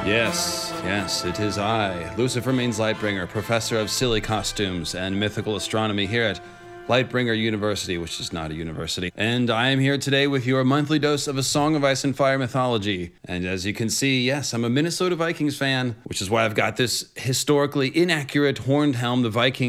Yes, it is I, Lucifer Means Lightbringer, professor of silly costumes and mythical astronomy here at Lightbringer University, which is not a university. And I am here today with your monthly dose of A Song of Ice and Fire mythology. And as you can see, yes, I'm a Minnesota Vikings fan, which is why I've got this historically inaccurate horned helm.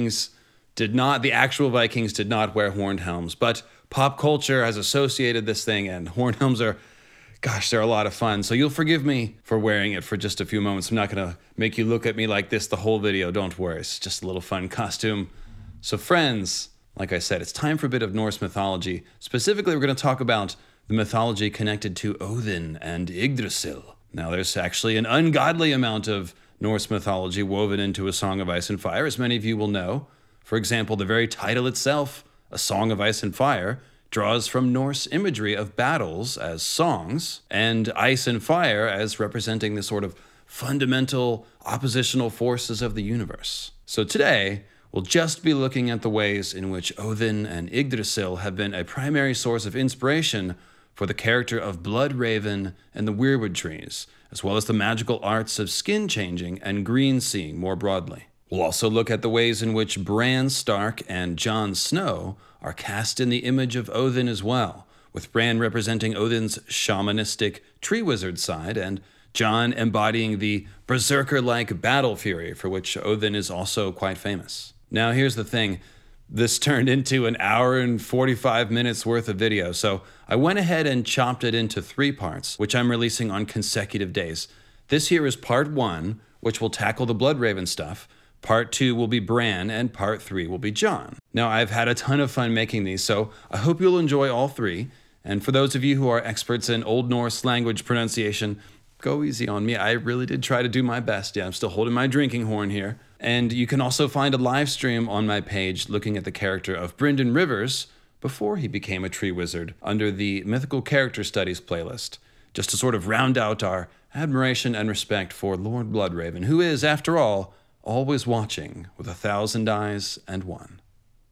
The actual Vikings did not wear horned helms, but pop culture has associated this thing, and horned helms are, gosh, they're a lot of fun. So you'll forgive me for wearing it for just a few moments. I'm not going to make you look at me like this the whole video. Don't worry. It's just a little fun costume. So friends, like I said, it's time for a bit of Norse mythology. Specifically, we're going to talk about the mythology connected to Odin and Yggdrasil. Now, there's actually an ungodly amount of Norse mythology woven into A Song of Ice and Fire, as many of you will know. For example, the very title itself, A Song of Ice and Fire, draws from Norse imagery of battles as songs and ice and fire as representing the sort of fundamental oppositional forces of the universe. So today, we'll just be looking at the ways in which Odin and Yggdrasil have been a primary source of inspiration for the character of Bloodraven and the Weirwood trees, as well as the magical arts of skin changing and green seeing more broadly. We'll also look at the ways in which Bran Stark and Jon Snow are cast in the image of Odin as well, with Bran representing Odin's shamanistic tree wizard side and Jon embodying the berserker-like battle fury for which Odin is also quite famous. Now here's the thing, this turned into an hour and 45 minutes worth of video, so I went ahead and chopped it into 3 parts, which I'm releasing on consecutive days. This here is part 1, which will tackle the Bloodraven stuff. Part 2 will be Bran, and Part 3 will be Jon. Now, I've had a ton of fun making these, so I hope you'll enjoy all 3. And for those of you who are experts in Old Norse language pronunciation, go easy on me. I really did try to do my best. Yeah, I'm still holding my drinking horn here. And you can also find a live stream on my page looking at the character of Brynden Rivers before he became a tree wizard under the Mythical Character Studies playlist, just to sort of round out our admiration and respect for Lord Bloodraven, who is, after all, always watching with 1,000 eyes and one.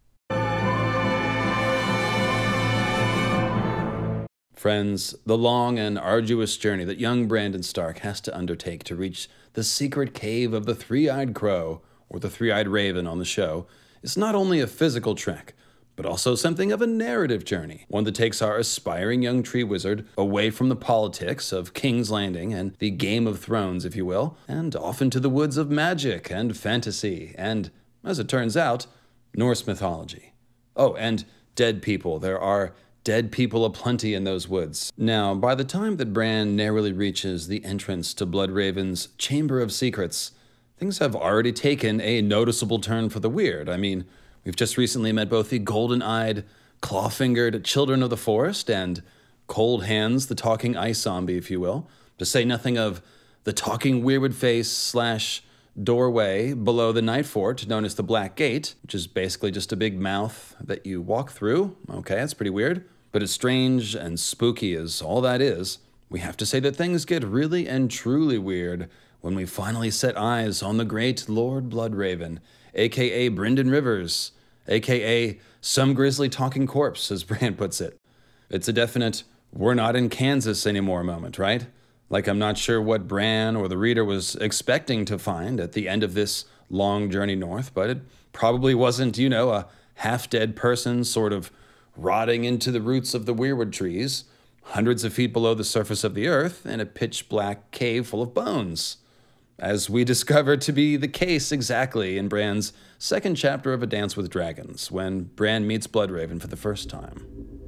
Friends, the long and arduous journey that young Brandon Stark has to undertake to reach the secret cave of the Three-Eyed Crow, or the Three-Eyed Raven on the show, is not only a physical trek, but also something of a narrative journey, one that takes our aspiring young tree wizard away from the politics of King's Landing and the Game of Thrones, if you will, and off into the woods of magic and fantasy and, as it turns out, Norse mythology. Oh, and dead people. There are dead people aplenty in those woods. Now, by the time that Bran narrowly reaches the entrance to Bloodraven's Chamber of Secrets, things have already taken a noticeable turn for the weird. I mean, we've just recently met both the golden-eyed, claw-fingered children of the forest and Cold Hands, the talking ice zombie, if you will, to say nothing of the talking weirwood face / doorway below the Night Fort, known as the Black Gate, which is basically just a big mouth that you walk through. Okay, that's pretty weird. But as strange and spooky as all that is, we have to say that things get really and truly weird when we finally set eyes on the great Lord Bloodraven, a.k.a. Brynden Rivers, a.k.a. some grisly talking corpse, as Bran puts it. It's a definite, we're not in Kansas anymore moment, right? Like I'm not sure what Bran or the reader was expecting to find at the end of this long journey north, but it probably wasn't, a half-dead person sort of rotting into the roots of the weirwood trees, hundreds of feet below the surface of the earth in a pitch-black cave full of bones, as we discovered to be the case exactly in Bran's second chapter of A Dance with Dragons, when Bran meets Bloodraven for the first time.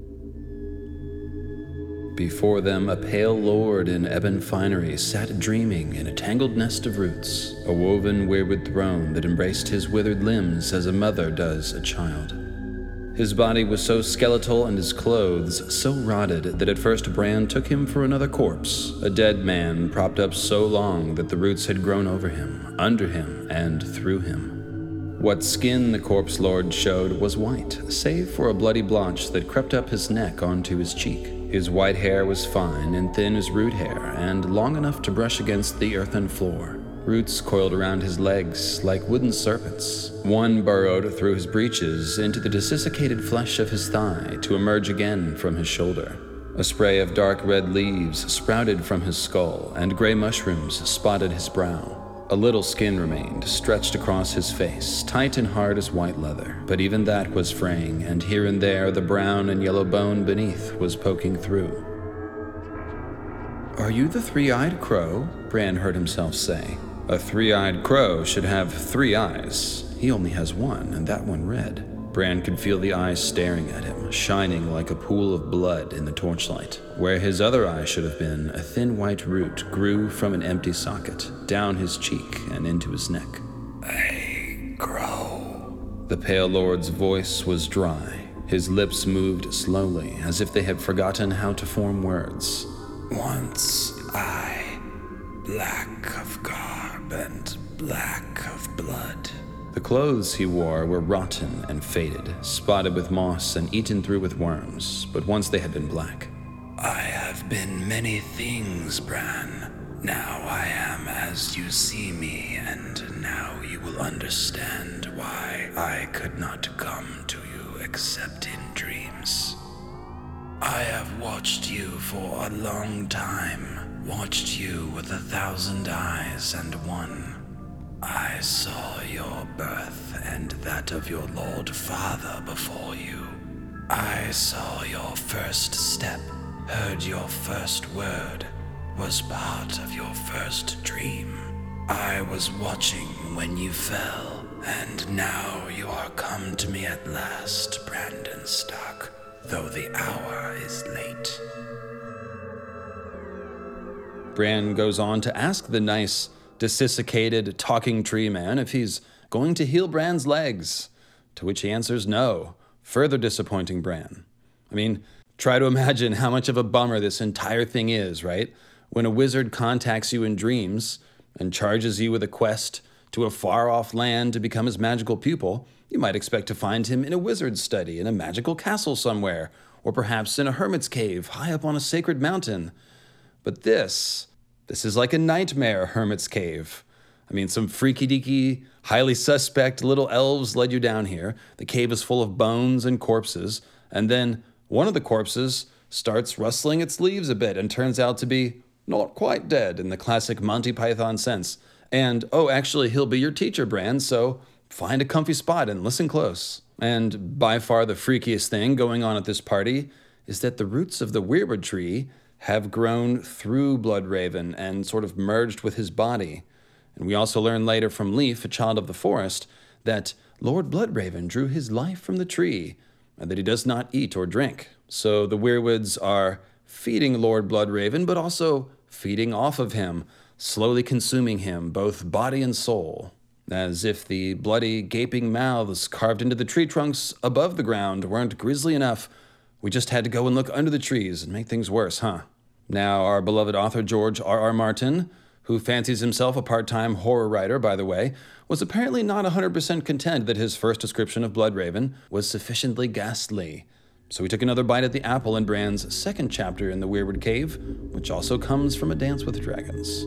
Before them, a pale lord in ebon finery sat dreaming in a tangled nest of roots, a woven weirwood throne that embraced his withered limbs as a mother does a child. His body was so skeletal and his clothes so rotted that at first Bran took him for another corpse, a dead man propped up so long that the roots had grown over him, under him, and through him. What skin the corpse lord showed was white, save for a bloody blotch that crept up his neck onto his cheek. His white hair was fine and thin as root hair, and long enough to brush against the earthen floor. Roots coiled around his legs like wooden serpents. One burrowed through his breeches into the desiccated flesh of his thigh to emerge again from his shoulder. A spray of dark red leaves sprouted from his skull, and gray mushrooms spotted his brow. A little skin remained, stretched across his face, tight and hard as white leather, but even that was fraying, and here and there the brown and yellow bone beneath was poking through. "Are you the three-eyed crow?" Bran heard himself say. "A three-eyed crow should have 3 eyes. He only has one, and that one red." Bran could feel the eyes staring at him, shining like a pool of blood in the torchlight. Where his other eye should have been, a thin white root grew from an empty socket, down his cheek and into his neck. "Hey, crow." The Pale Lord's voice was dry. His lips moved slowly, as if they had forgotten how to form words. "Once I, black of garb and black of blood." The clothes he wore were rotten and faded, spotted with moss and eaten through with worms, but once they had been black. "I have been many things, Bran. Now I am as you see me, and now you will understand why I could not come to you except in dreams. I have watched you for a long time, watched you with 1,000 eyes and one. I saw your birth and that of your Lord Father before you. I saw your first step, heard your first word, was part of your first dream. I was watching when you fell, and now you are come to me at last, Brandon Stark, though the hour is late." Bran goes on to ask the nice, desiccated talking tree man if he's going to heal Bran's legs, to which he answers no, further disappointing Bran. I mean, try to imagine how much of a bummer this entire thing is, right? When a wizard contacts you in dreams and charges you with a quest to a far-off land to become his magical pupil, you might expect to find him in a wizard's study in a magical castle somewhere, or perhaps in a hermit's cave high up on a sacred mountain. But this is like a nightmare hermit's cave. I mean, some freaky-deaky, highly suspect little elves led you down here. The cave is full of bones and corpses, and then one of the corpses starts rustling its leaves a bit and turns out to be not quite dead in the classic Monty Python sense. And, oh, actually, he'll be your teacher, Bran, so find a comfy spot and listen close. And by far the freakiest thing going on at this party is that the roots of the weirwood tree have grown through Bloodraven and sort of merged with his body. And we also learn later from Leaf, a child of the forest, that Lord Bloodraven drew his life from the tree, and that he does not eat or drink. So the weirwoods are feeding Lord Bloodraven, but also feeding off of him, slowly consuming him, both body and soul. As if the bloody, gaping mouths carved into the tree trunks above the ground weren't grisly enough, we just had to go and look under the trees and make things worse, huh? Now, our beloved author George R.R. Martin, who fancies himself a part-time horror writer, by the way, was apparently not 100% content that his first description of Bloodraven was sufficiently ghastly. So we took another bite at the apple in Bran's second chapter in the Weirwood Cave, which also comes from A Dance with Dragons.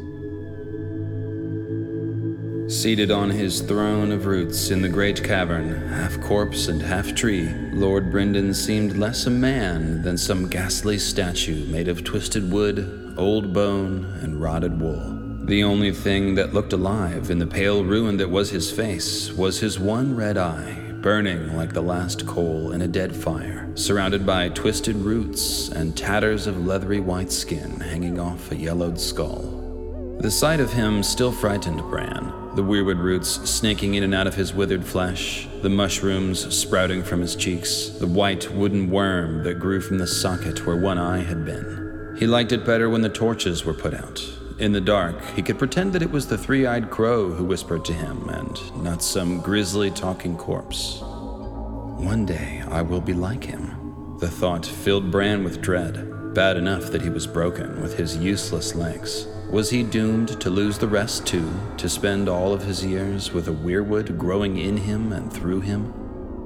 Seated on his throne of roots in the great cavern, half corpse and half tree, Lord Brynden seemed less a man than some ghastly statue made of twisted wood, old bone, and rotted wool. The only thing that looked alive in the pale ruin that was his face was his one red eye, burning like the last coal in a dead fire, surrounded by twisted roots and tatters of leathery white skin hanging off a yellowed skull. The sight of him still frightened Bran, the weirwood roots snaking in and out of his withered flesh, the mushrooms sprouting from his cheeks, the white wooden worm that grew from the socket where one eye had been. He liked it better when the torches were put out. In the dark, he could pretend that it was the three-eyed crow who whispered to him, and not some grisly talking corpse. One day I will be like him. The thought filled Bran with dread, bad enough that he was broken with his useless legs. Was he doomed to lose the rest too, to spend all of his years with a weirwood growing in him and through him?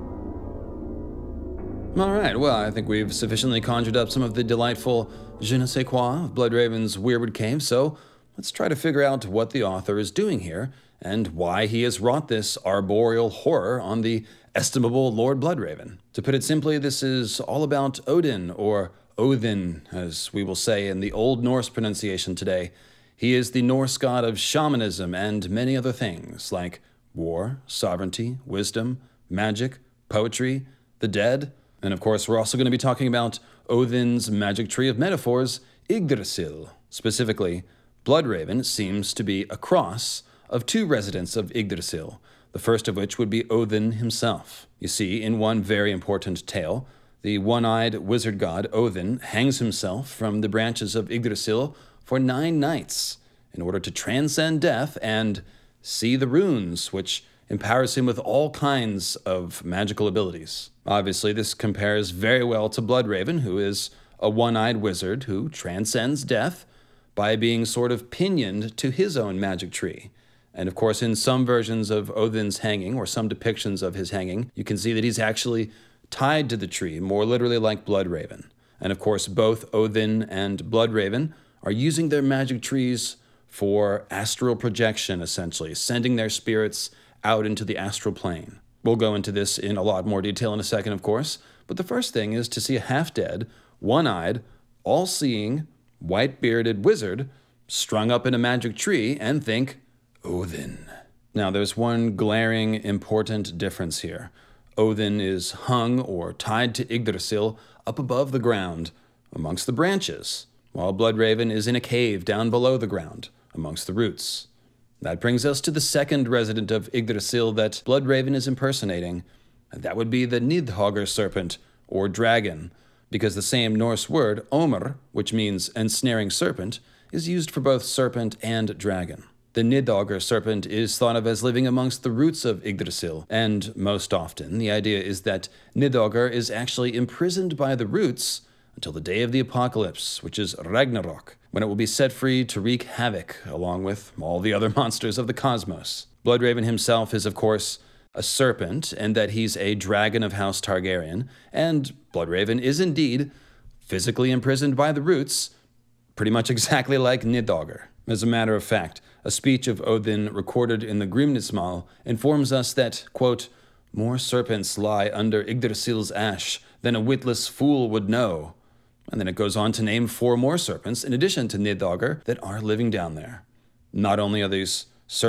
All right, well, I think we've sufficiently conjured up some of the delightful je ne sais quoi of Bloodraven's Weirwood Cave, so let's try to figure out what the author is doing here and why he has wrought this arboreal horror on the estimable Lord Bloodraven. To put it simply, this is all about Odin, or Odin, as we will say in the Old Norse pronunciation today. He is the Norse god of shamanism and many other things like war, sovereignty, wisdom, magic, poetry, the dead, and of course we're also going to be talking about Odin's magic tree of metaphors, Yggdrasil. Specifically, Bloodraven seems to be a cross of two residents of Yggdrasil, the first of which would be Odin himself. You see, in one very important tale, the one-eyed wizard god Odin hangs himself from the branches of Yggdrasil for 9 nights in order to transcend death and see the runes, which empowers him with all kinds of magical abilities. Obviously, this compares very well to Bloodraven, who is a one-eyed wizard who transcends death by being sort of pinioned to his own magic tree. And of course, in some versions of Odin's hanging, or some depictions of his hanging, you can see that he's actually tied to the tree, more literally like Bloodraven. And of course, both Odin and Bloodraven are using their magic trees for astral projection, essentially, sending their spirits out into the astral plane. We'll go into this in a lot more detail in a second, of course, but the first thing is to see a half-dead, one-eyed, all-seeing, white-bearded wizard strung up in a magic tree and think, Odin. Now, there's one glaring, important difference here. Odin is hung or tied to Yggdrasil up above the ground amongst the branches, while Bloodraven is in a cave down below the ground amongst the roots. That brings us to the second resident of Yggdrasil that Bloodraven is impersonating, and that would be the Nidhogger serpent, or dragon, because the same Norse word, Omr, which means ensnaring serpent, is used for both serpent and dragon. The Nidhogger serpent is thought of as living amongst the roots of Yggdrasil, and most often the idea is that Nidhogger is actually imprisoned by the roots until the day of the apocalypse, which is Ragnarok, when it will be set free to wreak havoc along with all the other monsters of the cosmos. Bloodraven himself is, of course, a serpent, and that he's a dragon of House Targaryen, and Bloodraven is indeed physically imprisoned by the roots, pretty much exactly like Nidhogger. As a matter of fact, a speech of Odin recorded in the Grimnismal informs us that, quote, more serpents lie under Yggdrasil's ash than a witless fool would know. And then it goes on to name 4 more serpents, in addition to Nidhogger, that are living down there. Not only are these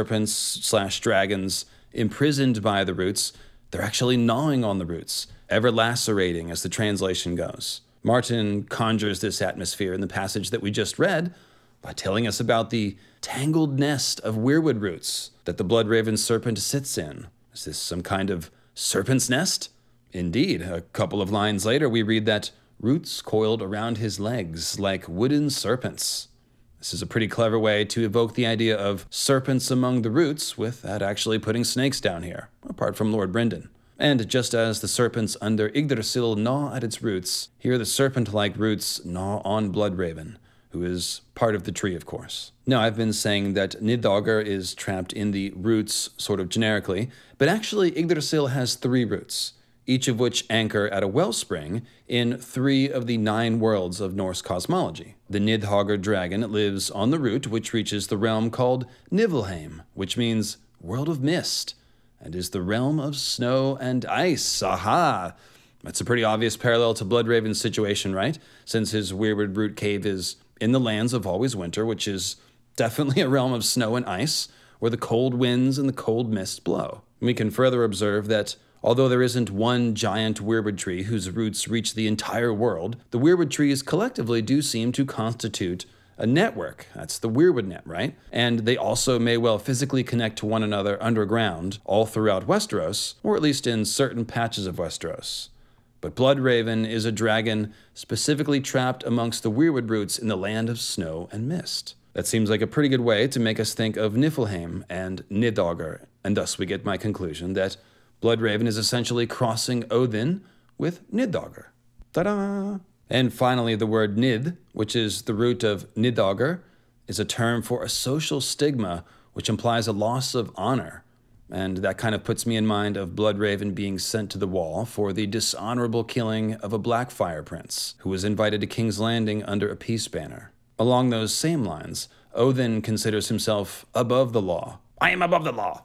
serpents/dragons imprisoned by the roots, they're actually gnawing on the roots, ever lacerating as the translation goes. Martin conjures this atmosphere in the passage that we just read by telling us about the tangled nest of weirwood roots that the Bloodraven serpent sits in. Is this some kind of serpent's nest? Indeed, a couple of lines later we read that roots coiled around his legs like wooden serpents. This is a pretty clever way to evoke the idea of serpents among the roots without actually putting snakes down here, apart from Lord Brynden. And just as the serpents under Yggdrasil gnaw at its roots, here the serpent-like roots gnaw on Bloodraven, who is part of the tree, of course. Now, I've been saying that Nidhogger is trapped in the roots sort of generically, but actually Yggdrasil has 3 roots, each of which anchor at a wellspring in 3 of the 9 worlds of Norse cosmology. The Nidhogger dragon lives on the root which reaches the realm called Niflheim, which means world of mist, and is the realm of snow and ice. Aha! That's a pretty obvious parallel to Bloodraven's situation, right? Since his weirwood root cave is in the lands of Always Winter, which is definitely a realm of snow and ice, where the cold winds and the cold mist blow. We can further observe that although there isn't one giant weirwood tree whose roots reach the entire world, the weirwood trees collectively do seem to constitute a network. That's the weirwood net, right? And they also may well physically connect to one another underground all throughout Westeros, or at least in certain patches of Westeros. But Bloodraven is a dragon specifically trapped amongst the weirwood roots in the land of snow and mist. That seems like a pretty good way to make us think of Niflheim and Nidhogger, and thus we get my conclusion that Bloodraven is essentially crossing Odin with Nidhogger. Ta-da! And finally, the word Nid, which is the root of Nidhogger, is a term for a social stigma which implies a loss of honor. And that kind of puts me in mind of Bloodraven being sent to the wall for the dishonorable killing of a Blackfyre prince, who was invited to King's Landing under a peace banner. Along those same lines, Odin considers himself above the law. I am above the law!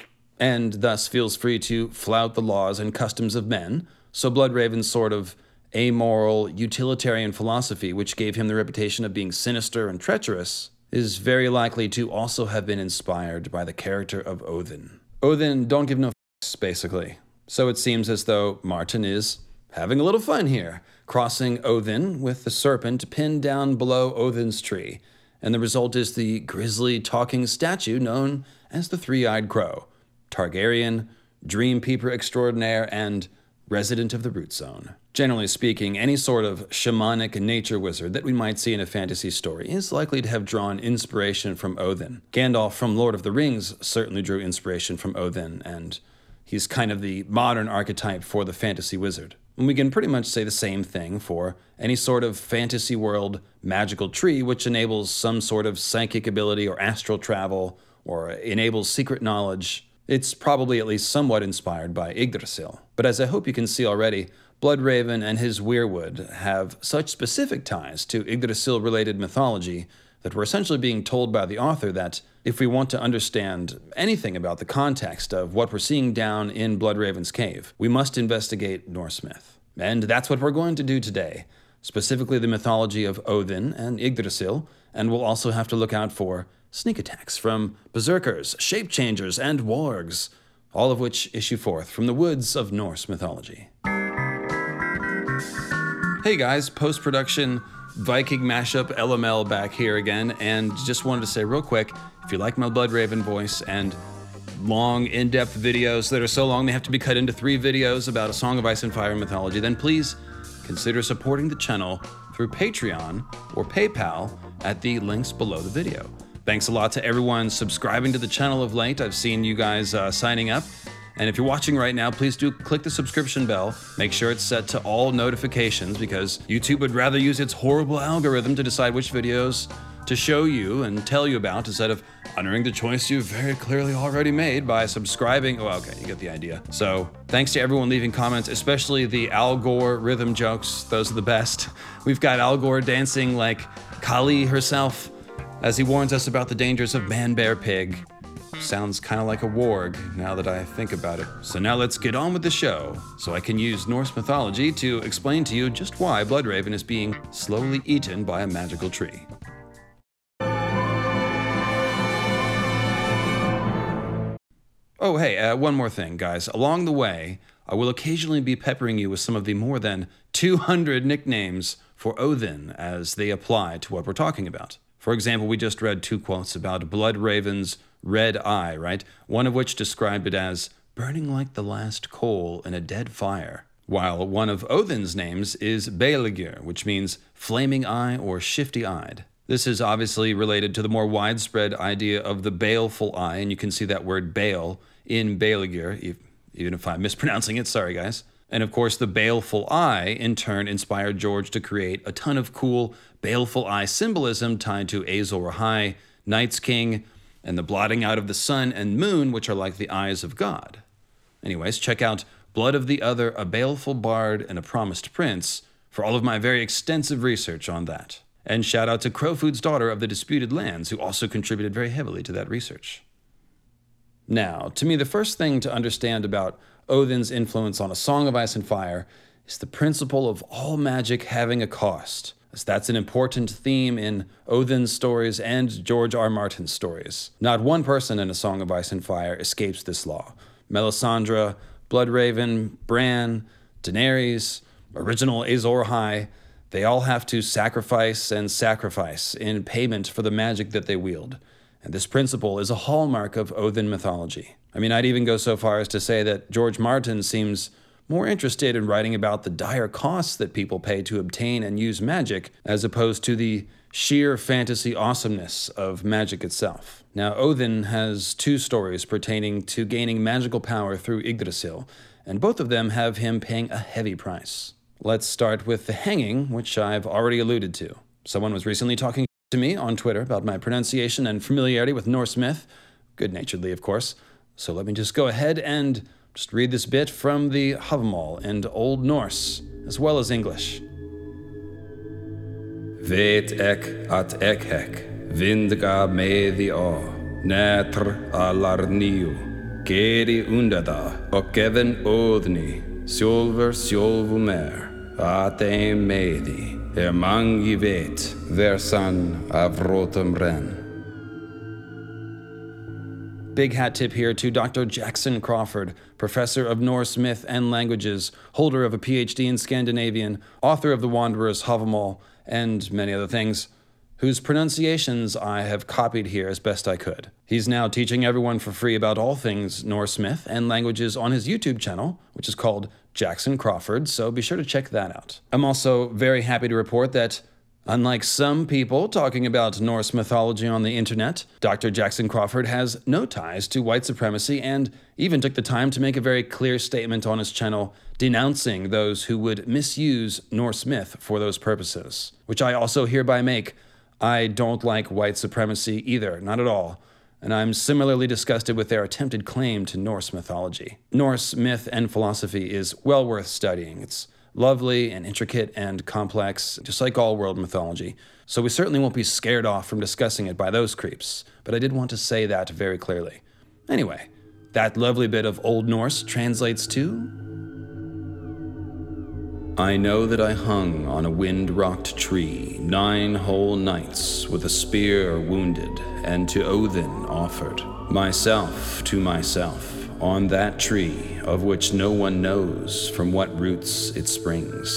And thus feels free to flout the laws and customs of men, so Bloodraven sort of amoral, utilitarian philosophy, which gave him the reputation of being sinister and treacherous, is very likely to also have been inspired by the character of Odin. Odin don't give no f***s, basically. So it seems as though Martin is having a little fun here, crossing Odin with the serpent pinned down below Odin's tree, and the result is the grisly talking statue known as the Three-Eyed Crow, Targaryen, Dream Peeper Extraordinaire, and resident of the Root Zone. Generally speaking, any sort of shamanic nature wizard that we might see in a fantasy story is likely to have drawn inspiration from Odin. Gandalf from Lord of the Rings certainly drew inspiration from Odin, and he's kind of the modern archetype for the fantasy wizard. And we can pretty much say the same thing for any sort of fantasy world magical tree which enables some sort of psychic ability or astral travel or enables secret knowledge. It's probably at least somewhat inspired by Yggdrasil. But as I hope you can see already, Bloodraven and his weirwood have such specific ties to Yggdrasil-related mythology that we're essentially being told by the author that if we want to understand anything about the context of what we're seeing down in Bloodraven's cave, we must investigate Norse myth. And that's what we're going to do today, specifically the mythology of Odin and Yggdrasil, and we'll also have to look out for sneak attacks from berserkers, shape-changers, and wargs, all of which issue forth from the woods of Norse mythology. Hey guys, post-production Viking mashup LML back here again, and just wanted to say real quick, if you like my Bloodraven voice and long, in-depth videos that are so long they have to be cut into 3 videos about A Song of Ice and Fire mythology, then please consider supporting the channel through Patreon or PayPal at the links below the video. Thanks a lot to everyone subscribing to the channel of late. I've seen you guys signing up. And if you're watching right now, please do click the subscription bell. Make sure it's set to all notifications because YouTube would rather use its horrible algorithm to decide which videos to show you and tell you about instead of honoring the choice you've very clearly already made by subscribing. Oh, okay, you get the idea. So thanks to everyone leaving comments, especially the Al Gore rhythm jokes. Those are the best. We've got Al Gore dancing like Kali herself as he warns us about the dangers of man, bear, pig. Sounds kind of like a warg now that I think about it. So now let's get on with the show so I can use Norse mythology to explain to you just why Bloodraven is being slowly eaten by a magical tree. Oh hey, one more thing guys. Along the way, I will occasionally be peppering you with some of the more than 200 nicknames for Odin as they apply to what we're talking about. For example, we just read 2 quotes about Bloodraven's red eye, right? One of which described it as burning like the last coal in a dead fire, while one of Odin's names is Bealgir, which means flaming eye or shifty-eyed. This is obviously related to the more widespread idea of the baleful eye, and you can see that word bale in Bealgir, even if I'm mispronouncing it, sorry guys. And of course, the baleful eye in turn inspired George to create a ton of cool baleful eye symbolism tied to Azor Ahai, Night's King, and the blotting out of the sun and moon, which are like the eyes of God. Anyways, check out Blood of the Other, A Baleful Bard, and a Promised Prince for all of my very extensive research on that. And shout out to Crowfood's daughter of the Disputed Lands, who also contributed very heavily to that research. Now, to me, the first thing to understand about Odin's influence on A Song of Ice and Fire is the principle of all magic having a cost, as that's an important theme in Odin's stories and George R. Martin's stories. Not one person in A Song of Ice and Fire escapes this law. Melisandre, Bloodraven, Bran, Daenerys, original Azor Ahai, they all have to sacrifice and sacrifice in payment for the magic that they wield. And this principle is a hallmark of Odin mythology. I mean, I'd even go so far as to say that George Martin seems more interested in writing about the dire costs that people pay to obtain and use magic, as opposed to the sheer fantasy awesomeness of magic itself. Now, Odin has 2 stories pertaining to gaining magical power through Yggdrasil, and both of them have him paying a heavy price. Let's start with the hanging, which I've already alluded to. Someone was recently talking to me on Twitter about my pronunciation and familiarity with Norse myth, good-naturedly, of course. So let me just go ahead and just read this bit from the Havamal and Old Norse, as well as English. Vet ek at ekhek, vindga methi a, natr alar niu, geri undada, og geven odni, sjolver sjolvu mer, Ate medi, mangivet, versan avrotum ren. Big hat tip here to Dr. Jackson Crawford, professor of Norse myth and languages, holder of a PhD in Scandinavian, author of The Wanderer's Havamal, and many other things, whose pronunciations I have copied here as best I could. He's now teaching everyone for free about all things Norse myth and languages on his YouTube channel, which is called Jackson Crawford, so be sure to check that out. I'm also very happy to report that, unlike some people talking about Norse mythology on the internet, Dr. Jackson Crawford has no ties to white supremacy and even took the time to make a very clear statement on his channel denouncing those who would misuse Norse myth for those purposes, which I also hereby make. I don't like white supremacy either, not at all, and I'm similarly disgusted with their attempted claim to Norse mythology. Norse myth and philosophy is well worth studying. It's lovely and intricate and complex, just like all world mythology, so we certainly won't be scared off from discussing it by those creeps, but I did want to say that very clearly. Anyway, that lovely bit of Old Norse translates to: I know that I hung on a wind-rocked tree 9 whole nights with a spear wounded, and to Odin offered myself to myself on that tree of which no one knows from what roots it springs.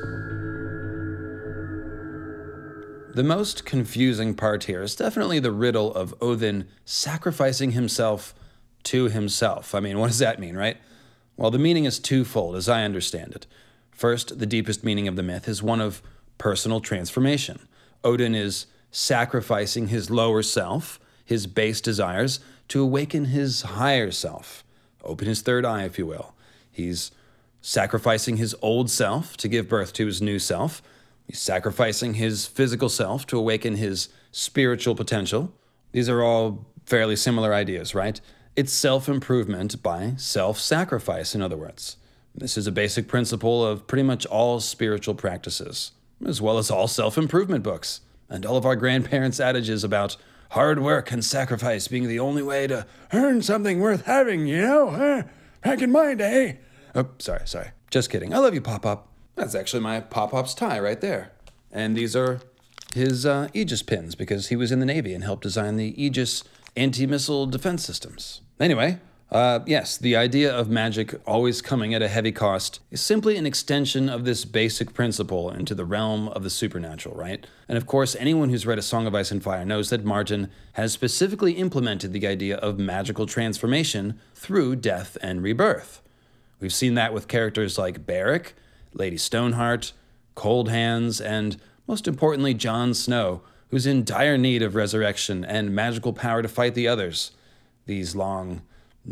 The most confusing part here is definitely the riddle of Odin sacrificing himself to himself. I mean, what does that mean, right? Well, the meaning is twofold, as I understand it. First, the deepest meaning of the myth is one of personal transformation. Odin is sacrificing his lower self, his base desires, to awaken his higher self. Open his third eye, if you will. He's sacrificing his old self to give birth to his new self. He's sacrificing his physical self to awaken his spiritual potential. These are all fairly similar ideas, right? It's self-improvement by self-sacrifice, in other words. This is a basic principle of pretty much all spiritual practices, as well as all self-improvement books, and all of our grandparents' adages about hard work and sacrifice being the only way to earn something worth having, you know? Huh? Back in my day. Oh, sorry. Just kidding. I love you, Pop-Pop. That's actually my Pop-Pop's tie right there. And these are his Aegis pins, because he was in the Navy and helped design the Aegis anti-missile defense systems. Anyway, yes, the idea of magic always coming at a heavy cost is simply an extension of this basic principle into the realm of the supernatural, right? And of course, anyone who's read A Song of Ice and Fire knows that Martin has specifically implemented the idea of magical transformation through death and rebirth. We've seen that with characters like Beric, Lady Stoneheart, Cold Hands, and most importantly, Jon Snow, who's in dire need of resurrection and magical power to fight the others. These long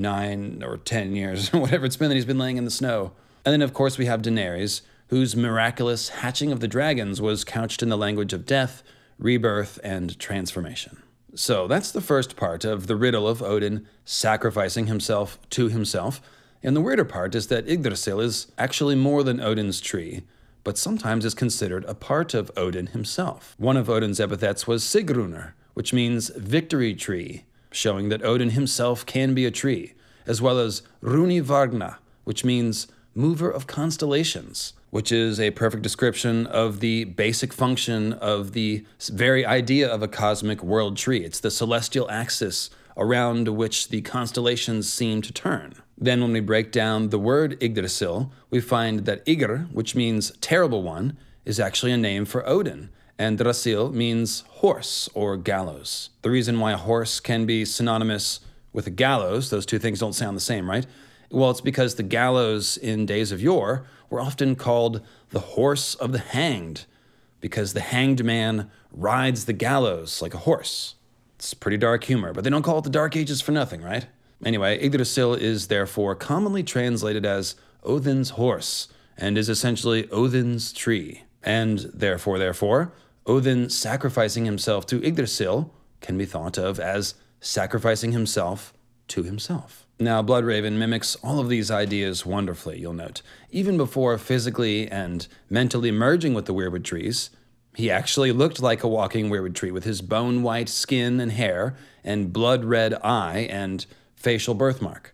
9 or 10 years, or whatever it's been that he's been laying in the snow. And then, of course, we have Daenerys, whose miraculous hatching of the dragons was couched in the language of death, rebirth, and transformation. So that's the first part of the riddle of Odin sacrificing himself to himself. And the weirder part is that Yggdrasil is actually more than Odin's tree, but sometimes is considered a part of Odin himself. One of Odin's epithets was Sigrunr, which means victory tree, showing that Odin himself can be a tree, as well as Runi Vargna, which means mover of constellations, which is a perfect description of the basic function of the very idea of a cosmic world tree. It's the celestial axis around which the constellations seem to turn. Then when we break down the word Yggdrasil, we find that Ygr, which means terrible one, is actually a name for Odin, and Drasil means horse or gallows. The reason why a horse can be synonymous with a gallows, those two things don't sound the same, right? Well, it's because the gallows in days of yore were often called the horse of the hanged, because the hanged man rides the gallows like a horse. It's pretty dark humor, but they don't call it the Dark Ages for nothing, right? Anyway, Yggdrasil is therefore commonly translated as Odin's horse, and is essentially Odin's tree. And therefore, Odin sacrificing himself to Yggdrasil can be thought of as sacrificing himself to himself. Now, Bloodraven mimics all of these ideas wonderfully, you'll note. Even before physically and mentally merging with the weirwood trees, he actually looked like a walking weirwood tree with his bone-white skin and hair and blood-red eye and facial birthmark.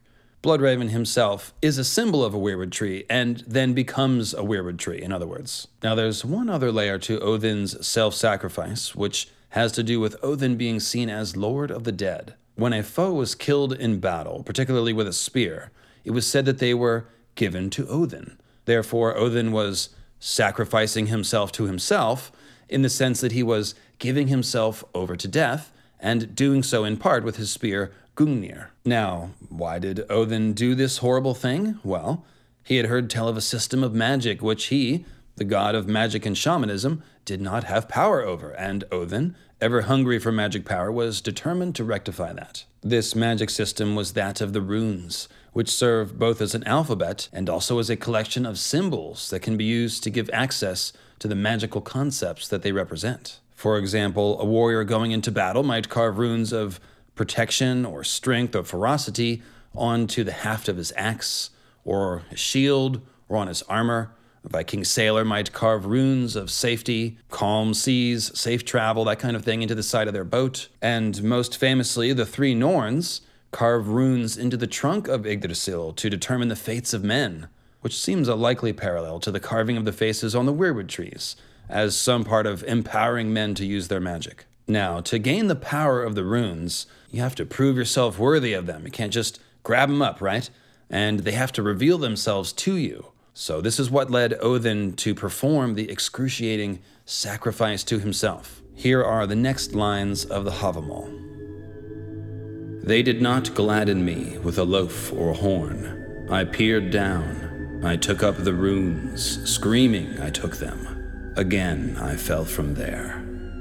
Bloodraven himself is a symbol of a weirwood tree and then becomes a weirwood tree, in other words. Now there's one other layer to Odin's self-sacrifice, which has to do with Odin being seen as Lord of the Dead. When a foe was killed in battle, particularly with a spear, it was said that they were given to Odin. Therefore, Odin was sacrificing himself to himself in the sense that he was giving himself over to death and doing so in part with his spear Gungnir. Now, why did Odin do this horrible thing? Well, he had heard tell of a system of magic which he, the god of magic and shamanism, did not have power over, and Odin, ever hungry for magic power, was determined to rectify that. This magic system was that of the runes, which serve both as an alphabet and also as a collection of symbols that can be used to give access to the magical concepts that they represent. For example, a warrior going into battle might carve runes of protection or strength or ferocity onto the haft of his axe, or his shield, or on his armor. A Viking sailor might carve runes of safety, calm seas, safe travel, that kind of thing, into the side of their boat. And most famously, the three Norns carve runes into the trunk of Yggdrasil to determine the fates of men, which seems a likely parallel to the carving of the faces on the weirwood trees, as some part of empowering men to use their magic. Now, to gain the power of the runes, you have to prove yourself worthy of them. You can't just grab them up, right? And they have to reveal themselves to you. So this is what led Odin to perform the excruciating sacrifice to himself. Here are the next lines of the Havamal. They did not gladden me with a loaf or horn. I peered down. I took up the runes. Screaming, I took them. Again, I fell from there.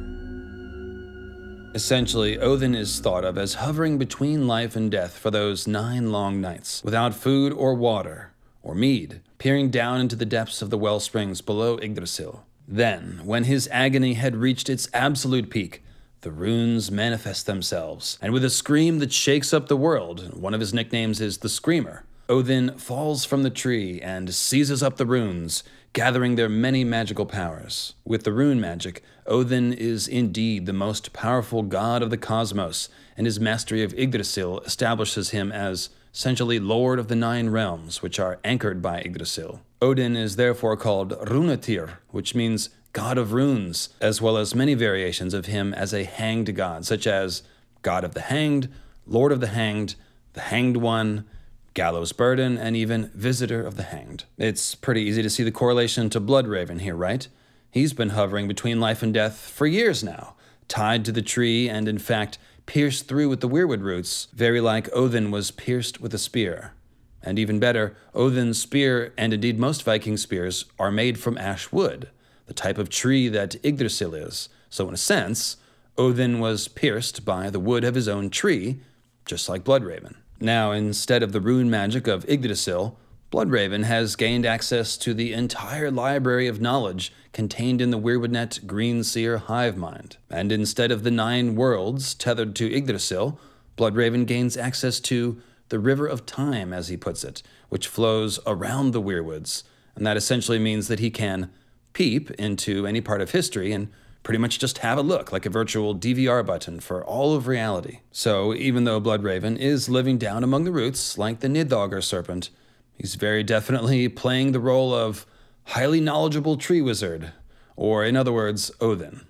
Essentially, Odin is thought of as hovering between life and death for those 9 long nights, without food or water, or mead, peering down into the depths of the well springs below Yggdrasil. Then, when his agony had reached its absolute peak, the runes manifest themselves, and with a scream that shakes up the world, one of his nicknames is the Screamer, Odin falls from the tree and seizes up the runes, gathering their many magical powers. With the rune magic, Odin is indeed the most powerful god of the cosmos, and his mastery of Yggdrasil establishes him as essentially Lord of the 9 realms, which are anchored by Yggdrasil. Odin is therefore called Runetyr, which means God of Runes, as well as many variations of him as a hanged god, such as God of the Hanged, Lord of the Hanged One, Gallows Burden, and even Visitor of the Hanged. It's pretty easy to see the correlation to Bloodraven here, right? He's been hovering between life and death for years now, tied to the tree and, in fact, pierced through with the weirwood roots, very like Odin was pierced with a spear. And even better, Odin's spear, and indeed most Viking spears, are made from ash wood, the type of tree that Yggdrasil is. So in a sense, Odin was pierced by the wood of his own tree, just like Bloodraven. Now, instead of the rune magic of Yggdrasil, Bloodraven has gained access to the entire library of knowledge contained in the Weirwoodnet Greenseer hive mind. And instead of the 9 worlds tethered to Yggdrasil, Bloodraven gains access to the River of Time, as he puts it, which flows around the Weirwoods. And that essentially means that he can peep into any part of history and pretty much just have a look, like a virtual DVR button for all of reality. So even though Bloodraven is living down among the roots, like the Nidhogger serpent, he's very definitely playing the role of highly knowledgeable tree wizard, or in other words, Odin.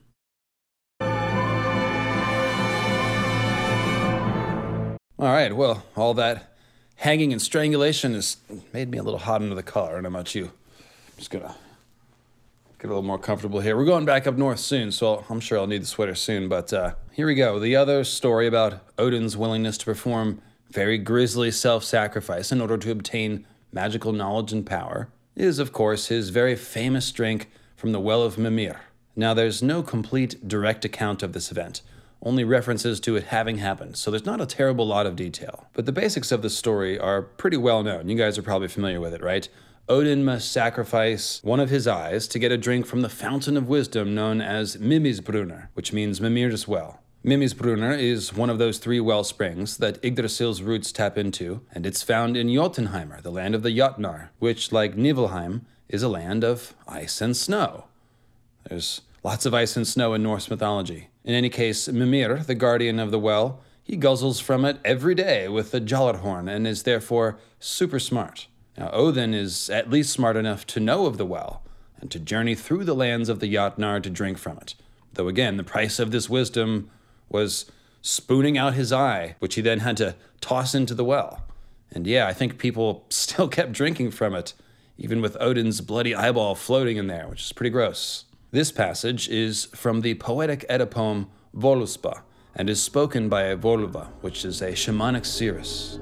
All right, well, all that hanging and strangulation has made me a little hot under the collar. I don't know about you. I'm just gonna get a little more comfortable here. We're going back up north soon, so I'm sure I'll need the sweater soon, but here we go. The other story about Odin's willingness to perform very grisly self-sacrifice in order to obtain magical knowledge and power is, of course, his very famous drink from the Well of Mimir. Now, there's no complete direct account of this event, only references to it having happened, so there's not a terrible lot of detail. But the basics of the story are pretty well known. You guys are probably familiar with it, right? Odin must sacrifice one of his eyes to get a drink from the Fountain of Wisdom known as Mimisbrunner, which means Mimir's Well. Mimisbrunner is one of those 3 well springs that Yggdrasil's roots tap into, and it's found in Jotunheimr, the land of the Jotnar, which, like Niflheim, is a land of ice and snow. There's lots of ice and snow in Norse mythology. In any case, Mimir, the guardian of the well, he guzzles from it every day with the Jallarhorn and is therefore super smart. Now, Odin is at least smart enough to know of the well and to journey through the lands of the Jotnar to drink from it. Though again, the price of this wisdom was spooning out his eye, which he then had to toss into the well. And yeah, I think people still kept drinking from it, even with Odin's bloody eyeball floating in there, which is pretty gross. This passage is from the poetic Edda poem Voluspa, and is spoken by a Volva, which is a shamanic seeress.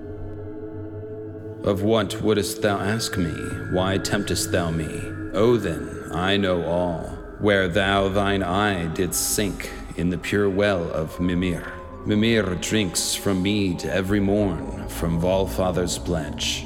Of what wouldst thou ask me? Why temptest thou me? O then, I know all, where thou thine eye didst sink in the pure well of Mimir. Mimir drinks from mead every morn, from Valfather's pledge.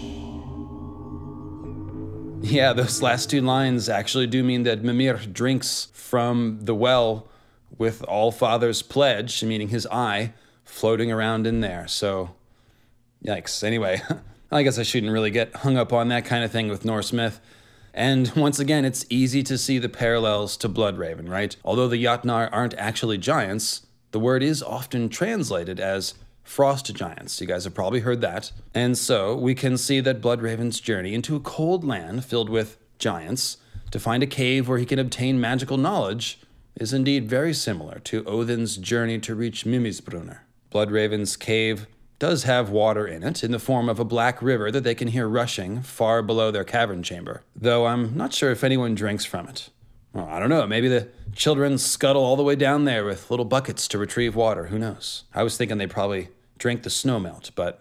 Yeah, those last two lines actually do mean that Mimir drinks from the well with Allfather's pledge, meaning his eye, floating around in there. So, yikes. Anyway, I guess I shouldn't really get hung up on that kind of thing with Norse myth. And once again, it's easy to see the parallels to Bloodraven, right? Although the Jotnar aren't actually giants, the word is often translated as frost giants. You guys have probably heard that. And so we can see that Bloodraven's journey into a cold land filled with giants to find a cave where he can obtain magical knowledge is indeed very similar to Odin's journey to reach Mimisbrunner. Bloodraven's cave does have water in it in the form of a black river that they can hear rushing far below their cavern chamber, though I'm not sure if anyone drinks from it. Well, I don't know, maybe the children scuttle all the way down there with little buckets to retrieve water, who knows? I was thinking they probably drink the snowmelt, but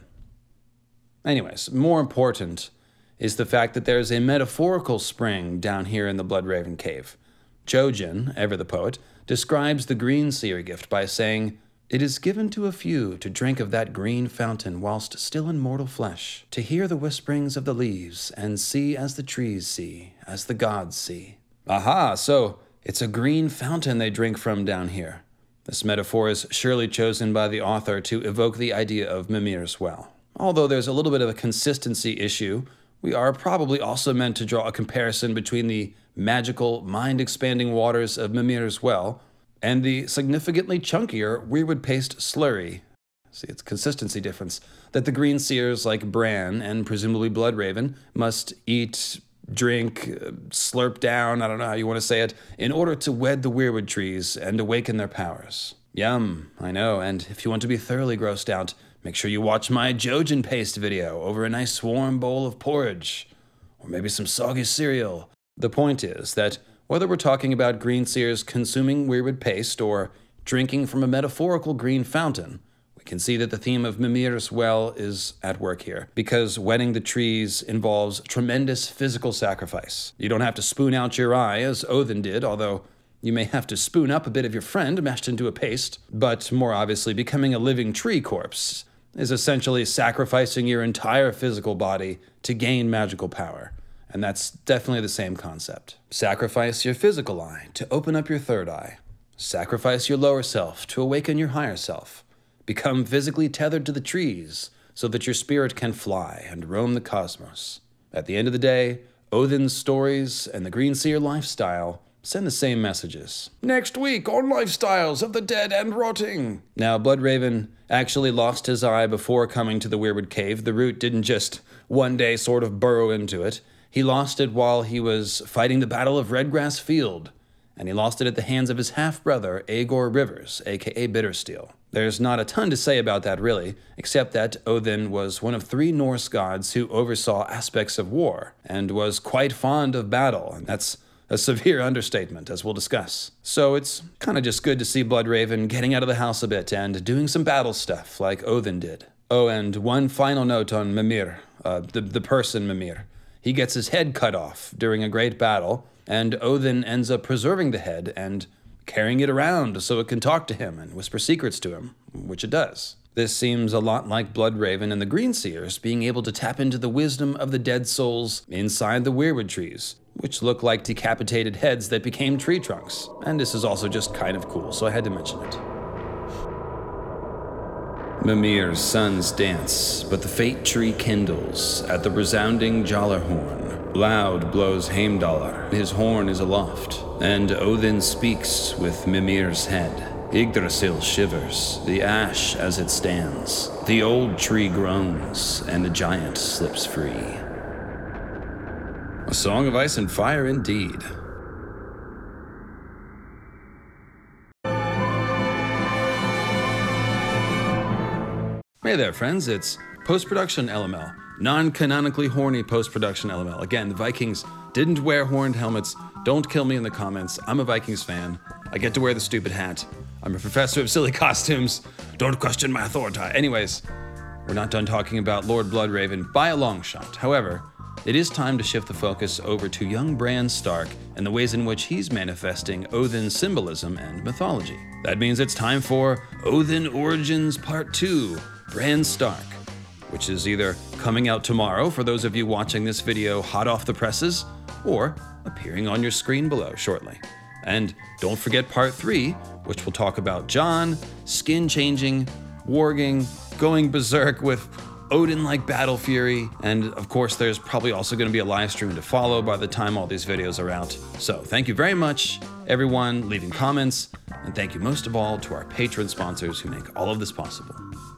anyways, more important is the fact that there's a metaphorical spring down here in the Bloodraven cave. Jojen, ever the poet, describes the green seer gift by saying, "It is given to a few to drink of that green fountain whilst still in mortal flesh, to hear the whisperings of the leaves, and see as the trees see, as the gods see." Aha, so it's a green fountain they drink from down here. This metaphor is surely chosen by the author to evoke the idea of Mimir's well. Although there's a little bit of a consistency issue, we are probably also meant to draw a comparison between the magical, mind-expanding waters of Mimir's well and the significantly chunkier Weirwood Paste slurry. See, it's a consistency difference that the green seers like Bran and presumably Bloodraven must eat, drink, slurp down, I don't know how you want to say it, in order to wed the weirwood trees and awaken their powers. Yum, I know, and if you want to be thoroughly grossed out, make sure you watch my Jojen paste video over a nice warm bowl of porridge, or maybe some soggy cereal. The point is that whether we're talking about green seers consuming weirwood paste or drinking from a metaphorical green fountain, we can see that the theme of Mimir's well is at work here, because wedding the trees involves tremendous physical sacrifice. You don't have to spoon out your eye, as Odin did, although you may have to spoon up a bit of your friend mashed into a paste, but more obviously, becoming a living tree corpse is essentially sacrificing your entire physical body to gain magical power. And that's definitely the same concept. Sacrifice your physical eye to open up your third eye. Sacrifice your lower self to awaken your higher self. Become physically tethered to the trees so that your spirit can fly and roam the cosmos. At the end of the day, Odin's stories and the Green Seer lifestyle send the same messages. Next week on Lifestyles of the Dead and Rotting. Now, Bloodraven actually lost his eye before coming to the Weirwood Cave. The root didn't just one day sort of burrow into it. He lost it while he was fighting the Battle of Redgrass Field, and he lost it at the hands of his half-brother, Aegor Rivers, aka Bittersteel. There's not a ton to say about that, really, except that Odin was one of 3 Norse gods who oversaw aspects of war, and was quite fond of battle, and that's a severe understatement, as we'll discuss. So it's kind of just good to see Bloodraven getting out of the house a bit and doing some battle stuff like Odin did. Oh, and one final note on Mimir, the person Mimir. He gets his head cut off during a great battle, and Odin ends up preserving the head and carrying it around so it can talk to him and whisper secrets to him, which it does. This seems a lot like Bloodraven and the Green Seers being able to tap into the wisdom of the dead souls inside the weirwood trees, which look like decapitated heads that became tree trunks. And this is also just kind of cool, so I had to mention it. Mimir's sons dance, but the fate tree kindles at the resounding Jallarhorn. Loud blows Heimdallr, his horn is aloft, and Odin speaks with Mimir's head. Yggdrasil shivers, the ash as it stands. The old tree groans, and the giant slips free. A song of ice and fire indeed. Hey there, friends, it's Post-Production LML. Non-canonically horny post-production LML. Again, the Vikings didn't wear horned helmets. Don't kill me in the comments. I'm a Vikings fan. I get to wear the stupid hat. I'm a professor of silly costumes. Don't question my authority. Anyways, we're not done talking about Lord Bloodraven by a long shot. However, it is time to shift the focus over to young Bran Stark and the ways in which he's manifesting Odin's symbolism and mythology. That means it's time for Odin Origins Part 2, Bran Stark, which is either coming out tomorrow for those of you watching this video hot off the presses, or appearing on your screen below shortly. And don't forget Part 3, which will talk about Jon, skin changing, warging, going berserk with Odin-like battle fury, and of course there's probably also going to be a live stream to follow by the time all these videos are out. So thank you very much, everyone leaving comments, and thank you most of all to our Patreon sponsors who make all of this possible.